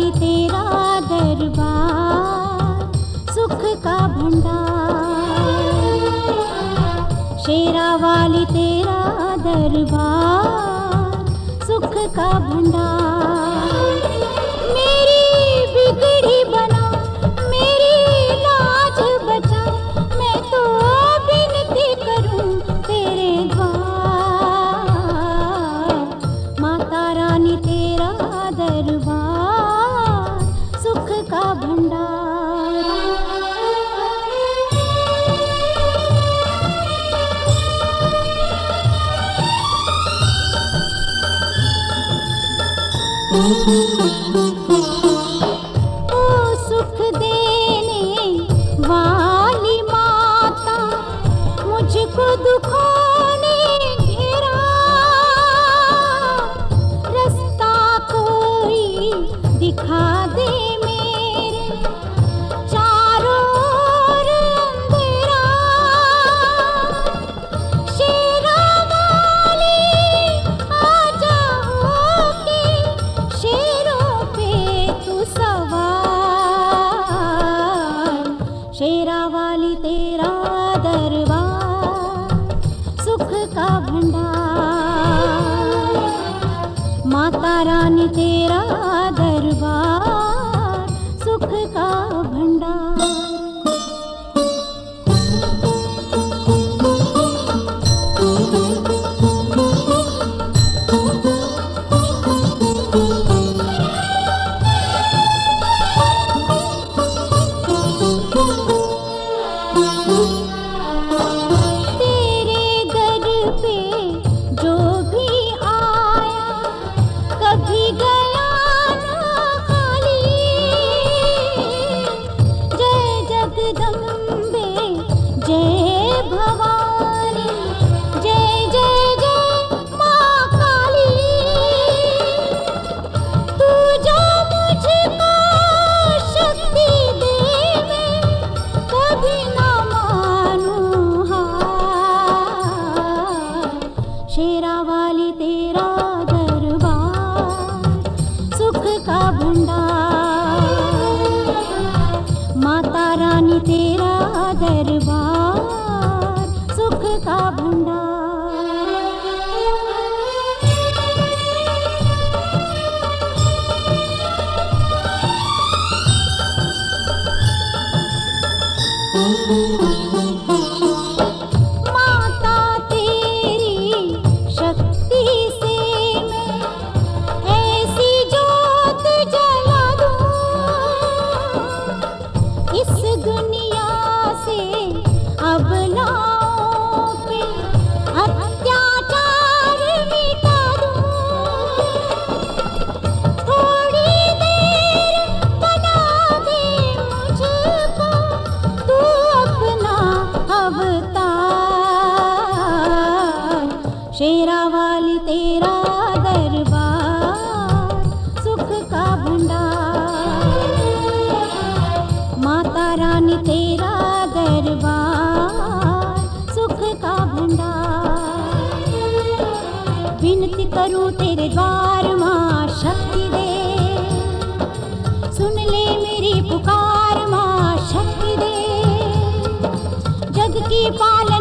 वाली तेरा दरबार सुख का भंडार, शेरा वाली तेरा दरबार सुख का भंडार। मेरी बिगड़ी बना, मेरी लाज बचा, मैं तो विनती करूं तेरे द्वार। माता रानी तेरा दरबार सुख का भंडार। ओ सुख देने वाली माता, मुझको दुखों ने घेरा, रास्ता कोई दिखा दे मेरे चारों ओर अंधेरा। शेरा वाली आजा होके शेरों पे तू सवार। शेरा वाली तेरा दरबार सुख का भंडार, माता रानी तेरा दरबार सुख का भंडार। तेरे दर पे जो भी आया कभी गया ना खाली। जय जगदम्बे जय भवानी, जय जय जय माँ काली। तू जो मुझको शक्ति दे, मैं कभी ना मानूं हार। शेरा वाली तेरा दरबार सुख का भंडार, माता रानी तेरा दरबार सुख का भंडार। माता तेरी शक्ति से मैं ऐसी जोत जला दूं, इस दुनिया से अबलाओं पे अत्याचार मिटा दूं। थोड़ी देर बना दे मुझको तू अपना अवतार। शेरा वाली तेरा दरबार सुख का भंडार, माता रानी तेरा दरबार सुख का भंडार। विनती करूं तेरे द्वार माँ शक्ति दे, सुन ले मेरी पुकार माँ शक्ति दे। जग की पालन